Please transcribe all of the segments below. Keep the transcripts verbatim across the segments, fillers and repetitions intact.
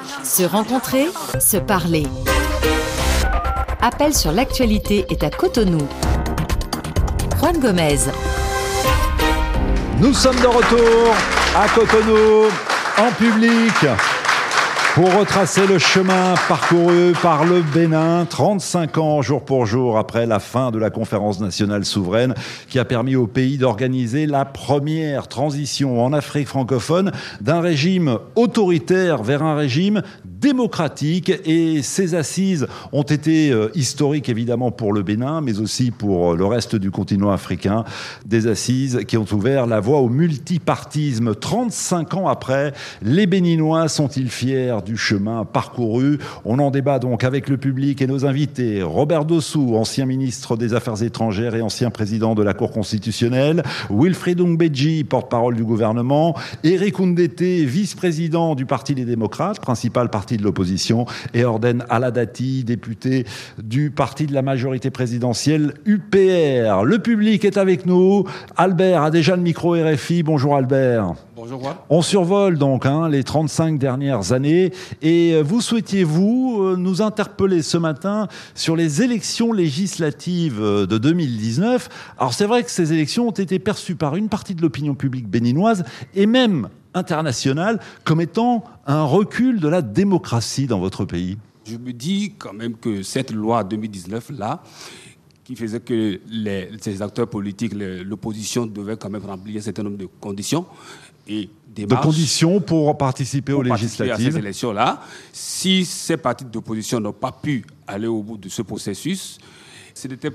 Se rencontrer, se parler. Appel sur l'actualité est à Cotonou. Juan Gomez. Nous sommes de retour à Cotonou, en public, pour retracer le chemin parcouru par le Bénin, trente-cinq ans jour pour jour après la fin de la conférence nationale souveraine qui a permis au pays d'organiser la première transition en Afrique francophone d'un régime autoritaire vers un régime démocratique. Et ces assises ont été euh, historiques évidemment pour le Bénin, mais aussi pour le reste du continent africain. Des assises qui ont ouvert la voie au multipartisme. trente-cinq ans après, les Béninois sont-ils fiers du chemin parcouru? On en débat donc avec le public et nos invités. Robert Dossou, ancien ministre des Affaires étrangères et ancien président de la Cour constitutionnelle. Wilfried Oungbeji, porte-parole du gouvernement. Éric Oundété, vice-président du Parti des démocrates, principal parti de l'opposition. Et Orden Aladati, député du parti de la majorité présidentielle U P R. Le public est avec nous. Albert a déjà le micro R F I. Bonjour Albert. Bonjour Juan. On survole donc hein, les trente-cinq dernières années et vous souhaitiez, vous, nous interpeller ce matin sur les élections législatives de deux mille dix-neuf. Alors c'est vrai que ces élections ont été perçues par une partie de l'opinion publique béninoise et même internationale comme étant un recul de la démocratie dans votre pays. Je me dis quand même que cette loi deux mille dix-neuf là, qui faisait que les, les acteurs politiques, les, l'opposition devaient quand même remplir un certain nombre de conditions et de conditions pour participer pour aux participer législatives. À ces élections-là. Si ces partis d'opposition n'ont pas pu aller au bout de ce processus, ce n'était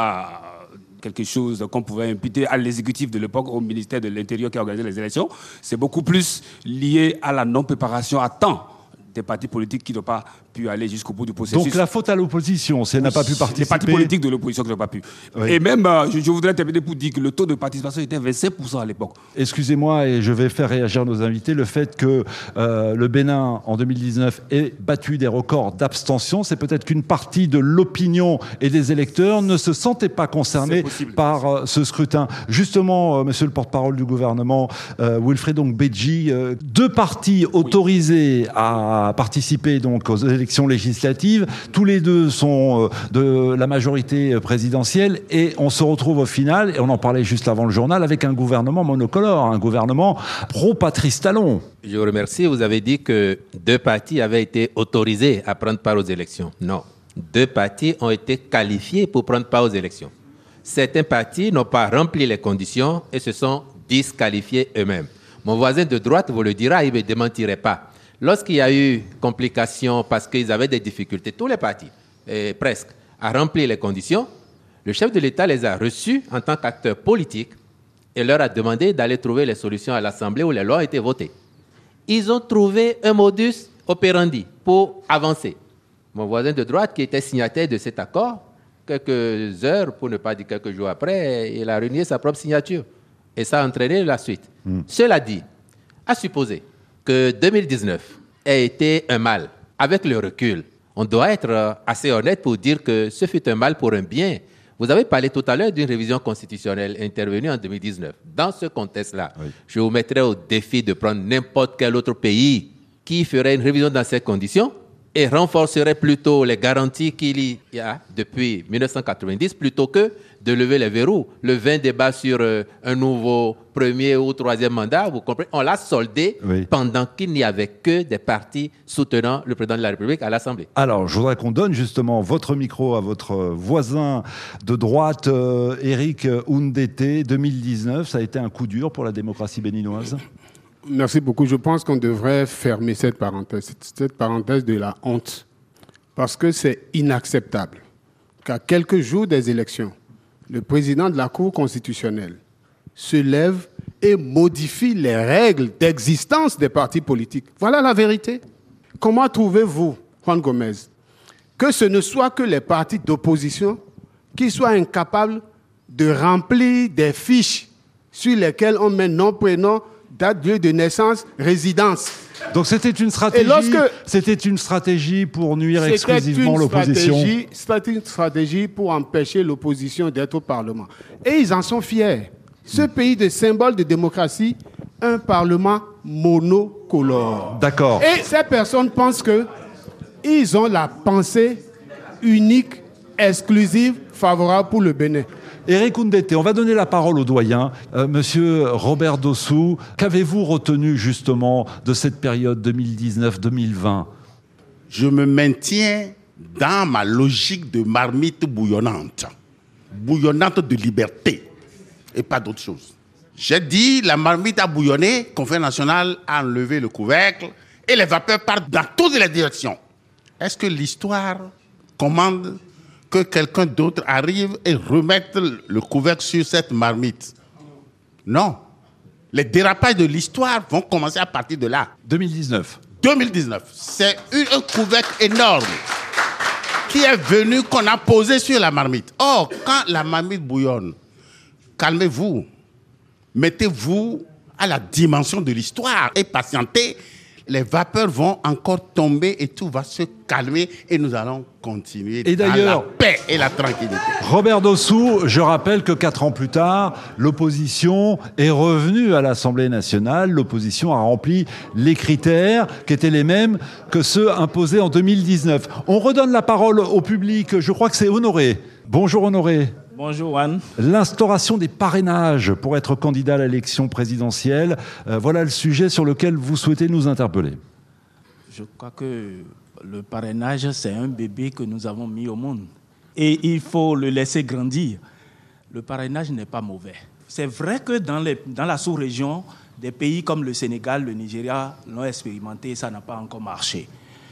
pas quelque chose qu'on pouvait imputer à l'exécutif de l'époque, au ministère de l'Intérieur qui a organisé les élections. C'est beaucoup plus lié à la non-préparation à temps des partis politiques qui n'ont pas pu aller jusqu'au bout du processus. Donc la faute à l'opposition, c'est elle n'a pas pu participer. Les partis politiques de l'opposition qui n'ont pas pu. Oui. Et même, euh, je, je voudrais terminer pour dire que le taux de participation était vingt-cinq pour cent à l'époque. Excusez-moi, et je vais faire réagir nos invités, le fait que euh, le Bénin, en deux mille dix-neuf, ait battu des records d'abstention, c'est peut-être qu'une partie de l'opinion et des électeurs ne se sentaient pas concernés par euh, ce scrutin. Justement, euh, monsieur le porte-parole du gouvernement, euh, Wilfried Oungbeji, euh, deux partis autorisés oui. à participer donc aux élections législatives. Tous les deux sont de la majorité présidentielle et on se retrouve au final, et on en parlait juste avant le journal, avec un gouvernement monocolore, un gouvernement pro-Patrice Talon. Je vous remercie. Vous avez dit que deux partis avaient été autorisés à prendre part aux élections. Non. Deux partis ont été qualifiés pour prendre part aux élections. Certains partis n'ont pas rempli les conditions et se sont disqualifiés eux-mêmes. Mon voisin de droite vous le dira, il ne me démentirait pas. Lorsqu'il y a eu complications parce qu'ils avaient des difficultés, tous les partis, eh, presque, à remplir les conditions, le chef de l'État les a reçus en tant qu'acteurs politiques et leur a demandé d'aller trouver les solutions à l'Assemblée où les lois ont été votées. Ils ont trouvé un modus operandi pour avancer. Mon voisin de droite, qui était signataire de cet accord, quelques heures, pour ne pas dire quelques jours après, il a renié sa propre signature. Et ça a entraîné la suite. Mm. Cela dit, à supposer que deux mille dix-neuf ait été un mal. Avec le recul, on doit être assez honnête pour dire que ce fut un mal pour un bien. Vous avez parlé tout à l'heure d'une révision constitutionnelle intervenue en deux mille dix-neuf. Dans ce contexte-là, oui. je vous mettrais au défi de prendre n'importe quel autre pays qui ferait une révision dans ces conditions et renforcerait plutôt les garanties qu'il y a depuis mille neuf cent quatre-vingt-dix plutôt que de lever les verrous. Le vain débat sur euh, un nouveau premier ou troisième mandat, vous comprenez, on l'a soldé oui. pendant qu'il n'y avait que des partis soutenant le président de la République à l'Assemblée. Alors, je voudrais qu'on donne justement votre micro à votre voisin de droite, euh, Éric Oundété. deux mille dix-neuf, ça a été un coup dur pour la démocratie béninoise. Merci beaucoup. Je pense qu'on devrait fermer cette parenthèse, cette parenthèse de la honte, parce que c'est inacceptable qu'à quelques jours des élections, le président de la Cour constitutionnelle se lève et modifie les règles d'existence des partis politiques. Voilà la vérité. Comment trouvez-vous, Juan Gomez, que ce ne soit que les partis d'opposition qui soient incapables de remplir des fiches sur lesquelles on met nom, prénom, date, lieu de naissance, résidence. Donc c'était une stratégie, lorsque, c'était une stratégie pour nuire exclusivement l'opposition. C'était une stratégie pour empêcher l'opposition d'être au Parlement. Et ils en sont fiers. Ce mmh. pays de symbole de démocratie, un parlement monocolore. D'accord. Et ces personnes pensent qu'ils ont la pensée unique, exclusive, favorable pour le Bénin. Éric Koundété, on va donner la parole au doyen. Euh, Monsieur Robert Dossou, qu'avez-vous retenu justement de cette période deux mille dix-neuf deux mille vingt? Je me maintiens dans ma logique de marmite bouillonnante. Bouillonnante de liberté et pas d'autre chose. J'ai dit, la marmite a bouillonné, Conseil national a enlevé le couvercle et les vapeurs partent dans toutes les directions. Est-ce que l'histoire commande que quelqu'un d'autre arrive et remette le couvercle sur cette marmite? Non. Les dérapages de l'histoire vont commencer à partir de là. deux mille dix-neuf. deux mille dix-neuf. C'est un couvercle énorme qui est venu, qu'on a posé sur la marmite. Or, quand la marmite bouillonne, calmez-vous. Mettez-vous à la dimension de l'histoire et patientez. Les vapeurs vont encore tomber et tout va se calmer et nous allons continuer et dans d'ailleurs, la paix et la tranquillité. Robert Dossou, je rappelle que quatre ans plus tard, l'opposition est revenue à l'Assemblée nationale. L'opposition a rempli les critères qui étaient les mêmes que ceux imposés en deux mille dix-neuf. On redonne la parole au public. Je crois que c'est Honoré. Bonjour Honoré. Bonjour Anne. L'instauration des parrainages pour être candidat à l'élection présidentielle, euh, voilà le sujet sur lequel vous souhaitez nous interpeller. Je crois que le parrainage, c'est un bébé que nous avons mis au monde. Et il faut le laisser grandir. Le parrainage n'est pas mauvais. C'est vrai que dans, les, dans la sous-région, des pays comme le Sénégal, le Nigeria l'ont expérimenté et ça n'a pas encore marché.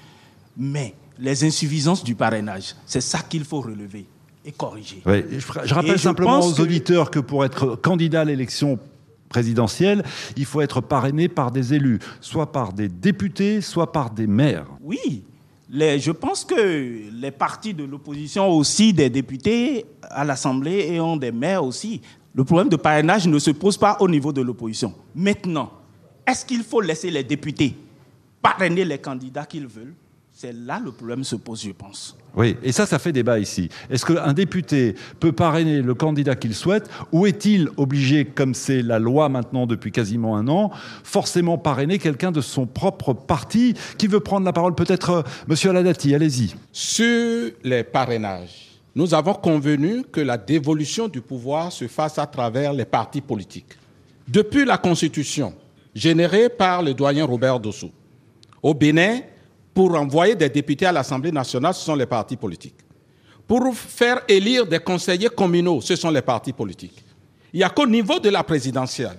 Mais les insuffisances du parrainage, c'est ça qu'il faut relever et corriger. Oui, je, je rappelle je simplement aux que... auditeurs que pour être candidat à l'élection présidentielle, il faut être parrainé par des élus, soit par des députés, soit par des maires. Oui, les, je pense que les partis de l'opposition ont aussi des députés à l'Assemblée et ont des maires aussi. Le problème de parrainage ne se pose pas au niveau de l'opposition. Maintenant, est-ce qu'il faut laisser les députés parrainer les candidats qu'ils veulent? C'est là le problème se pose, je pense. Oui, et ça, ça fait débat ici. Est-ce qu'un député peut parrainer le candidat qu'il souhaite, ou est-il obligé, comme c'est la loi maintenant depuis quasiment un an, forcément parrainer quelqu'un de son propre parti? Qui veut prendre la parole? Peut-être euh, Monsieur Aladati, allez-y. Sur les parrainages, nous avons convenu que la dévolution du pouvoir se fasse à travers les partis politiques. Depuis la Constitution, générée par le doyen Robert Dossou, au Bénin, pour envoyer des députés à l'Assemblée nationale, ce sont les partis politiques. Pour faire élire des conseillers communaux, ce sont les partis politiques. Il n'y a qu'au niveau de la présidentielle,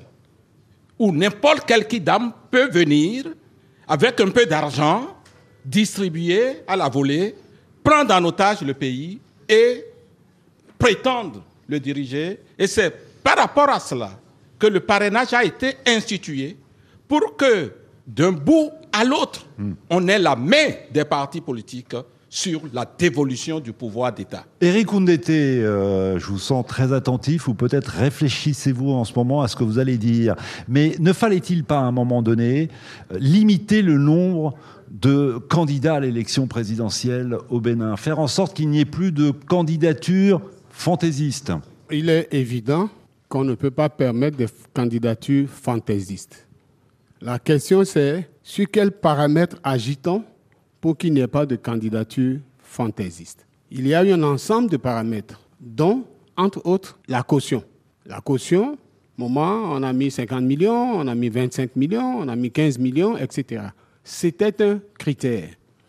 où n'importe quel kidam peut venir, avec un peu d'argent, distribuer à la volée, prendre en otage le pays et prétendre le diriger. Et c'est par rapport à cela que le parrainage a été institué pour que, d'un bout à l'autre, mmh. on ait la main des partis politiques sur la dévolution du pouvoir d'État. Éric Koundété, euh, je vous sens très attentif, ou peut-être réfléchissez-vous en ce moment à ce que vous allez dire. Mais ne fallait-il pas, à un moment donné, limiter le nombre de candidats à l'élection présidentielle au Bénin, faire en sorte qu'il n'y ait plus de candidatures fantaisistes? Il est évident qu'on ne peut pas permettre des candidatures fantaisistes. La question, c'est sur quels paramètres agit-on pour qu'il n'y ait pas de candidature fantaisiste? Il y a eu un ensemble de paramètres, dont, entre autres, la caution. La caution, au moment, on a mis cinquante millions, on a mis vingt-cinq millions, on a mis quinze millions, et cetera. C'était un critère.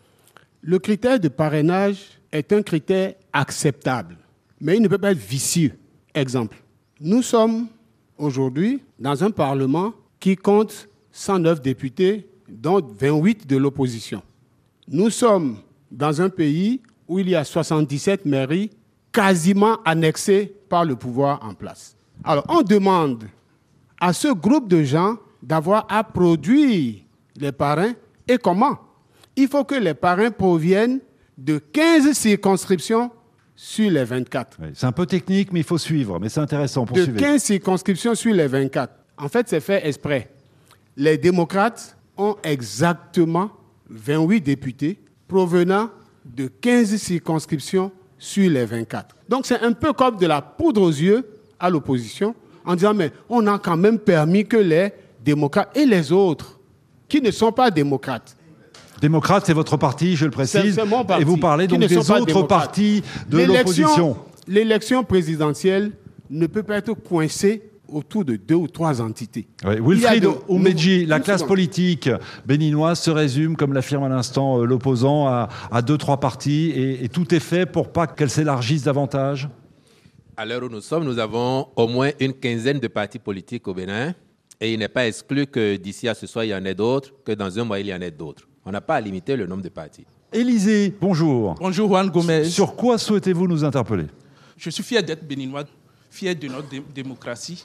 Le critère de parrainage est un critère acceptable, mais il ne peut pas être vicieux. Exemple, nous sommes aujourd'hui dans un Parlement qui compte cent neuf députés, dont vingt-huit de l'opposition. Nous sommes dans un pays où il y a soixante-dix-sept mairies quasiment annexées par le pouvoir en place. Alors, on demande à ce groupe de gens d'avoir à produire les parrains. Et comment? Il faut que les parrains proviennent de quinze circonscriptions sur les vingt-quatre. Oui, c'est un peu technique, mais il faut suivre. Mais c'est intéressant, poursuivez. De quinze circonscriptions sur les vingt-quatre. En fait, c'est fait exprès. Les démocrates ont exactement vingt-huit députés provenant de quinze circonscriptions sur les vingt-quatre. Donc c'est un peu comme de la poudre aux yeux à l'opposition en disant mais on a quand même permis que les démocrates et les autres qui ne sont pas démocrates. Démocrate, c'est votre parti, je le précise. C'est, c'est mon parti, et vous parlez donc des autres partis de l'élection, l'opposition. L'élection présidentielle ne peut pas être coincée autour de deux ou trois entités. Oui. Wilfried Oumedji, la classe politique béninoise se résume, comme l'affirme à l'instant euh, l'opposant, à, à deux, trois partis et, et tout est fait pour pas qu'elle s'élargisse davantage. À l'heure où nous sommes, nous avons au moins une quinzaine de partis politiques au Bénin et il n'est pas exclu que d'ici à ce soir, il y en ait d'autres, que dans un mois, il y en ait d'autres. On n'a pas à limiter le nombre de partis. Élisée, bonjour. Bonjour Juan Gomez. Sur quoi souhaitez-vous nous interpeller? Je suis fier d'être béninois, fier de notre dé- démocratie.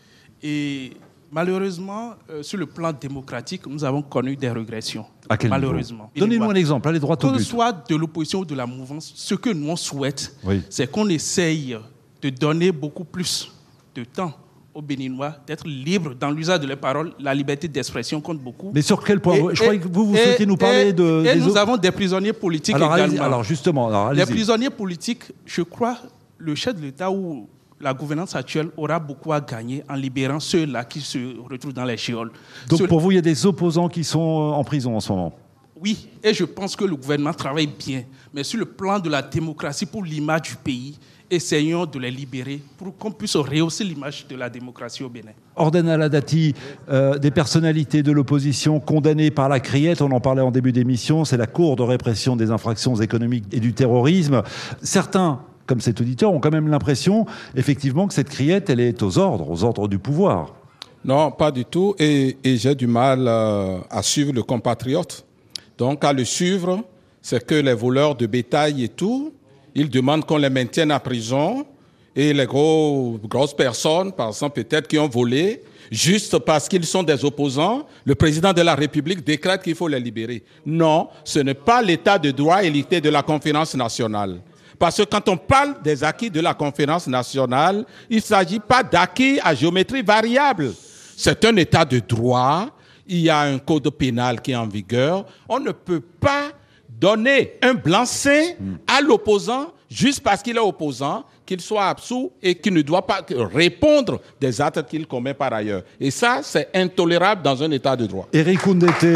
Et malheureusement, euh, sur le plan démocratique, nous avons connu des régressions. À quel malheureusement. niveau? Donnez-nous un exemple, allez droit au but. Que ce soit de l'opposition ou de la mouvance, ce que nous on souhaite, oui. c'est qu'on essaye de donner beaucoup plus de temps aux Béninois, d'être libres dans l'usage de leurs paroles. La liberté d'expression compte beaucoup. Mais sur quel point? Et, Je croyais que vous, vous et, souhaitez nous parler et, de... Et des nous autres... avons des prisonniers politiques alors, également. Alors justement, alors, les prisonniers politiques, je crois, le chef de l'État ou la gouvernance actuelle aura beaucoup à gagner en libérant ceux-là qui se retrouvent dans les géoles. Donc Ceux... pour vous, il y a des opposants qui sont en prison en ce moment? Oui, et je pense que le gouvernement travaille bien. Mais sur le plan de la démocratie, pour l'image du pays, essayons de les libérer pour qu'on puisse rehausser l'image de la démocratie au Bénin. Orden Aladati, euh, des personnalités de l'opposition condamnées par la Criette, on en parlait en début d'émission, c'est la Cour de répression des infractions économiques et du terrorisme. Certains, comme cet auditeur, ont quand même l'impression, effectivement, que cette Criette, elle est aux ordres, aux ordres du pouvoir. Non, pas du tout. Et, et j'ai du mal euh, à suivre le compatriote. Donc, à le suivre, c'est que les voleurs de bétail et tout, ils demandent qu'on les maintienne en prison. Et les gros, grosses personnes, par exemple, peut-être qui ont volé, juste parce qu'ils sont des opposants, le président de la République décrète qu'il faut les libérer. Non, ce n'est pas l'état de droit et l'état de la conférence nationale. Parce que quand on parle des acquis de la conférence nationale, il ne s'agit pas d'acquis à géométrie variable. C'est un état de droit. Il y a un code pénal qui est en vigueur. On ne peut pas donner un blanc-seing à l'opposant juste parce qu'il est opposant, qu'il soit absous et qu'il ne doit pas répondre des actes qu'il commet par ailleurs. Et ça, c'est intolérable dans un état de droit. Éric Oundété,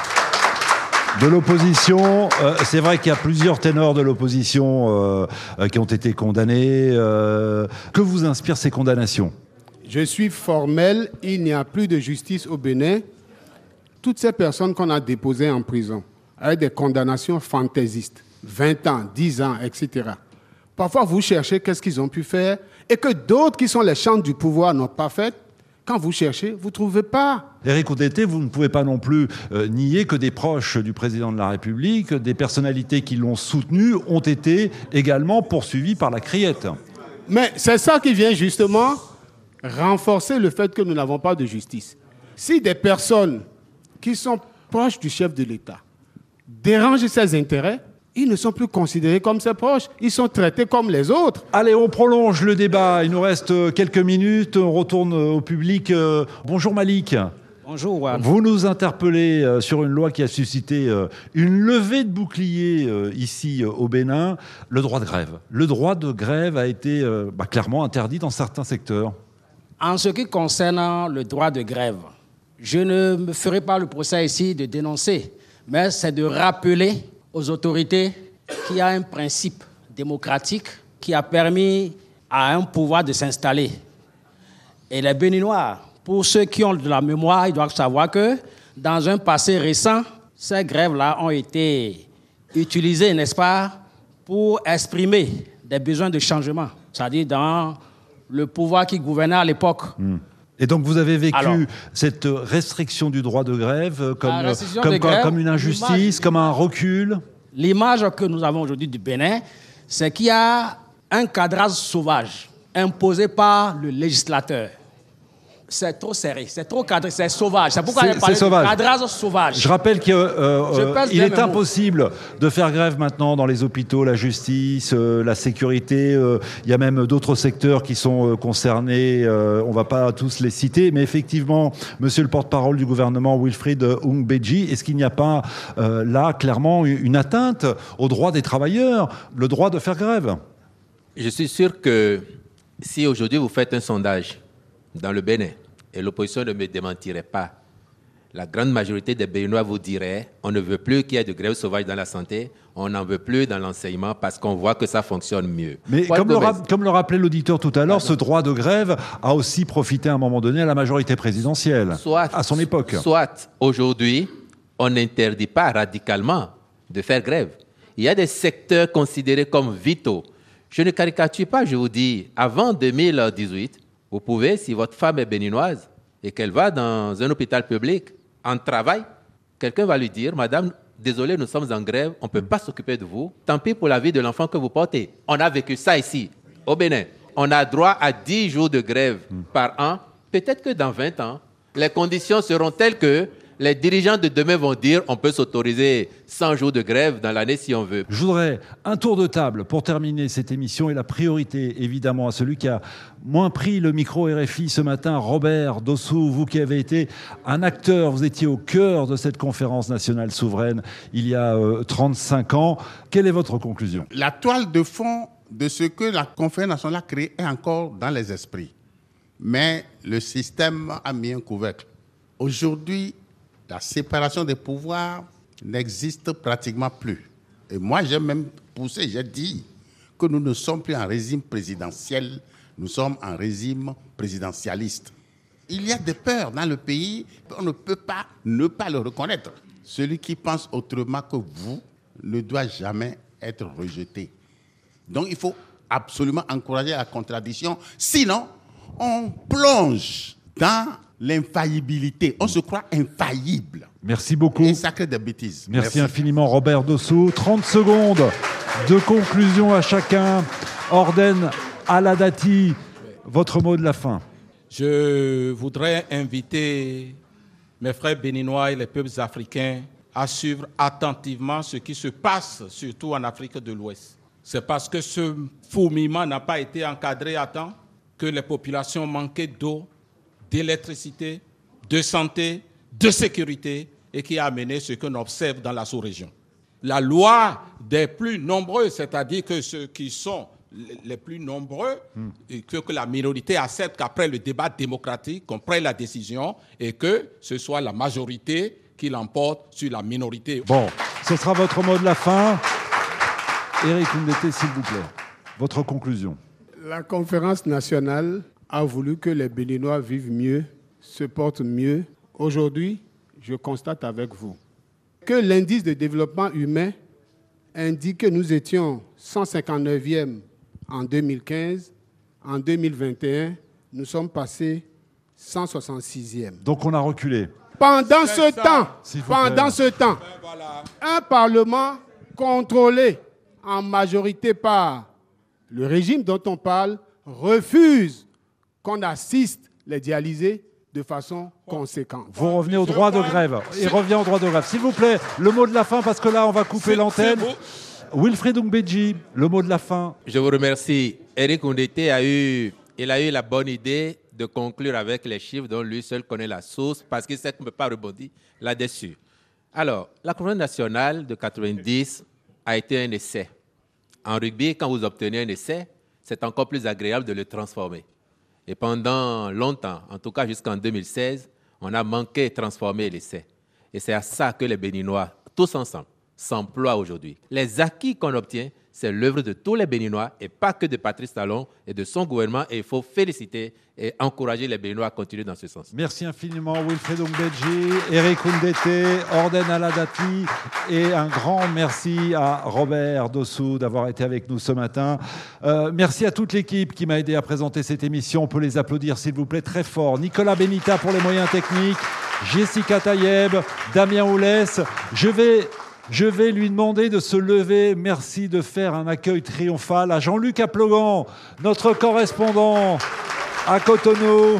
de l'opposition, euh, c'est vrai qu'il y a plusieurs ténors de l'opposition euh, qui ont été condamnés. Euh, que vous inspirent ces condamnations? Je suis formel, il n'y a plus de justice au Bénin. Toutes ces personnes qu'on a déposées en prison, avec des condamnations fantaisistes, vingt ans, dix ans, et cetera. Parfois, vous cherchez qu'est-ce qu'ils ont pu faire et que d'autres qui sont les chantres du pouvoir n'ont pas fait. Quand vous cherchez, vous ne trouvez pas. Éric Oundété, vous ne pouvez pas non plus euh, nier que des proches du président de la République, des personnalités qui l'ont soutenu, ont été également poursuivis par la Criette. Mais c'est ça qui vient justement renforcer le fait que nous n'avons pas de justice. Si des personnes qui sont proches du chef de l'État dérangent ses intérêts, ils ne sont plus considérés comme ses proches. Ils sont traités comme les autres. Allez, on prolonge le débat. Il nous reste quelques minutes. On retourne au public. Bonjour Malik. Bonjour Juan. Vous nous interpellez sur une loi qui a suscité une levée de boucliers ici au Bénin, le droit de grève. Le droit de grève a été bah, clairement interdit dans certains secteurs. En ce qui concerne le droit de grève, je ne me ferai pas le procès ici de dénoncer, mais c'est de rappeler aux autorités qu'il y a un principe démocratique qui a permis à un pouvoir de s'installer. Et les Béninois, pour ceux qui ont de la mémoire, ils doivent savoir que dans un passé récent, ces grèves-là ont été utilisées, n'est-ce pas, pour exprimer des besoins de changement, c'est-à-dire dans le pouvoir qui gouvernait à l'époque. Mmh. Et donc vous avez vécu Alors, cette restriction du droit de grève comme, de comme, grève, comme une injustice, comme un recul? L'image que nous avons aujourd'hui du Bénin, c'est qu'il y a un cadrage sauvage imposé par le législateur. C'est trop serré, c'est trop cadré, c'est sauvage. C'est pourquoi c'est, j'ai parlé c'est sauvage. de cadrage sauvage. Je rappelle qu'il euh, euh, est impossible mots. de faire grève maintenant dans les hôpitaux, la justice, euh, la sécurité. Euh, il y a même d'autres secteurs qui sont euh, concernés. Euh, on ne va pas tous les citer, mais effectivement, monsieur le porte-parole du gouvernement, Wilfried Oumedji, est-ce qu'il n'y a pas euh, là clairement une atteinte au droit des travailleurs, le droit de faire grève? Je suis sûr que si aujourd'hui vous faites un sondage dans le Bénin, et l'opposition ne me démentirait pas, la grande majorité des Béninois vous diraient on ne veut plus qu'il y ait de grève sauvage dans la santé, on n'en veut plus dans l'enseignement parce qu'on voit que ça fonctionne mieux. Mais comme le, ra- comme le rappelait l'auditeur tout à l'heure, ah ce droit de grève a aussi profité à un moment donné à la majorité présidentielle, soit, à son époque. Soit aujourd'hui, on n'interdit pas radicalement de faire grève. Il y a des secteurs considérés comme vitaux. Je ne caricature pas, je vous dis, avant deux mille dix-huit, vous pouvez, si votre femme est béninoise et qu'elle va dans un hôpital public en travail, quelqu'un va lui dire « Madame, désolé, nous sommes en grève, on ne peut pas s'occuper de vous. Tant pis pour la vie de l'enfant que vous portez. » On a vécu ça ici, au Bénin. On a droit à dix jours de grève mmh. par an. Peut-être que dans vingt ans, les conditions seront telles que les dirigeants de demain vont dire on peut s'autoriser cent jours de grève dans l'année si on veut. Je voudrais un tour de table pour terminer cette émission et la priorité évidemment à celui qui a moins pris le micro R F I ce matin, Robert Dossou, vous qui avez été un acteur, vous étiez au cœur de cette conférence nationale souveraine il y a euh, trente-cinq ans. Quelle est votre conclusion ? La toile de fond de ce que la conférence nationale a créé est encore dans les esprits. Mais le système a mis un couvercle. Aujourd'hui, la séparation des pouvoirs n'existe pratiquement plus. Et moi, j'ai même poussé, j'ai dit que nous ne sommes plus en régime présidentiel, nous sommes en régime présidentialiste. Il y a des peurs dans le pays, on ne peut pas ne pas le reconnaître. Celui qui pense autrement que vous ne doit jamais être rejeté. Donc, il faut absolument encourager la contradiction, sinon, on plonge dans l'infaillibilité. On se croit infaillible. Merci beaucoup. Et ça crée des bêtises. Merci, Merci infiniment, Robert Dossou. trente secondes de conclusion à chacun. Orden Aladati, votre mot de la fin. Je voudrais inviter mes frères béninois et les peuples africains à suivre attentivement ce qui se passe, surtout en Afrique de l'Ouest. C'est parce que ce fourmillement n'a pas été encadré à temps que les populations manquaient d'eau, d'électricité, de santé, de sécurité et qui a amené ce qu'on observe dans la sous-région. La loi des plus nombreux, c'est-à-dire que ceux qui sont les plus nombreux, mm. et que, que la minorité accepte qu'après le débat démocratique, qu'on prenne la décision et que ce soit la majorité qui l'emporte sur la minorité. Bon, ce sera votre mot de la fin. Éric Koundété, s'il vous plaît, votre conclusion. La conférence nationale a voulu que les Béninois vivent mieux, se portent mieux. Aujourd'hui, je constate avec vous que l'indice de développement humain indique que nous étions cent cinquante-neuvième en deux mille quinze. En deux mille vingt et un, nous sommes passés cent soixante-sixième. Donc on a reculé. Pendant ce temps, pendant ce temps, un Parlement contrôlé en majorité par le régime dont on parle refuse qu'on assiste les dialysés de façon conséquente. Vous revenez au droit de grève. Et revient au droit de grève. S'il vous plaît, le mot de la fin, parce que là, on va couper l'antenne. Wilfried Oungbeji, le mot de la fin. Je vous remercie. Éric Koundété a eu, il a eu la bonne idée de conclure avec les chiffres dont lui seul connaît la source, parce qu'il sait qu'on ne peut pas rebondir là-dessus. Alors, la conférence nationale de quatre-vingt-dix a été un essai. En rugby, quand vous obtenez un essai, c'est encore plus agréable de le transformer. Et pendant longtemps, en tout cas jusqu'en deux mille seize, on a manqué de transformer l'essai. Et c'est à ça que les Béninois, tous ensemble, s'emploient aujourd'hui. Les acquis qu'on obtient, c'est l'œuvre de tous les Béninois et pas que de Patrice Talon et de son gouvernement. Et il faut féliciter et encourager les Béninois à continuer dans ce sens. Merci infiniment Wilfried Oungbeji, Éric Koundété, Orden Aladati et un grand merci à Robert Dossou d'avoir été avec nous ce matin. Euh, merci à toute l'équipe qui m'a aidé à présenter cette émission. On peut les applaudir s'il vous plaît très fort. Nicolas Benita pour les moyens techniques, Jessica Tayeb, Damien Oulès. Je vais... Je vais lui demander de se lever. Merci de faire un accueil triomphal à Jean-Luc Aplogan, notre correspondant à Cotonou.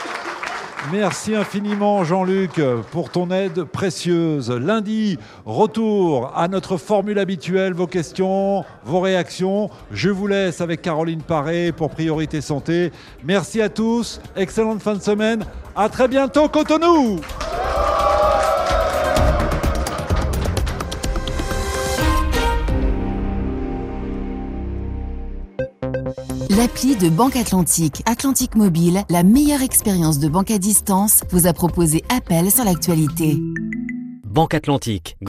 Merci infiniment Jean-Luc pour ton aide précieuse. Lundi, retour à notre formule habituelle, vos questions, vos réactions. Je vous laisse avec Caroline Paré pour Priorité Santé. Merci à tous, excellente fin de semaine. À très bientôt Cotonou. L'appli de Banque Atlantique, Atlantique Mobile, la meilleure expérience de banque à distance, vous a proposé Appel sur l'actualité. Banque Atlantique.